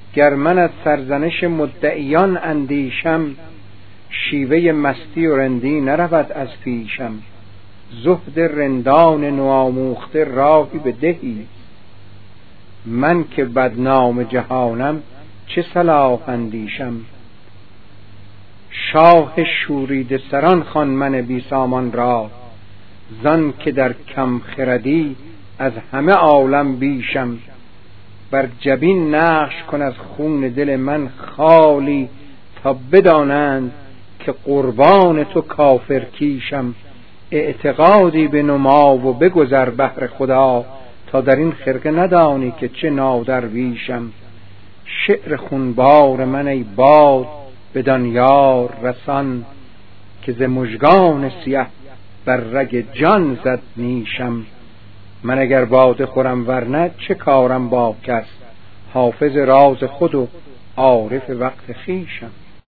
گر من از سرزنش مدعیان اندیشم، شیوه مستی و رندی نرود از پیشم. زهد رندان نوآموخته راهی به دهی، من که بدنام جهانم چه صلاح اندیشم. شاه شوریده سران خوان من بی سامان را، زان که در کم خردی از همه عالم بیشم. بر جبین نقش کن از خون دل من خالی، تا بدانند که قربان تو کافر کیشم. اعتقادی به نما و بگذر بهر خدا، تا در این خرقه ندانی که چه نادرویشم. شعر خونبار من ای باد بدان یار رسان، که ز مژگان سیه بر رگ جان زد نیشم. من اگر باده خورم ورنه چه کارم با کس، حافظ راز خود و عارف وقت خویشم.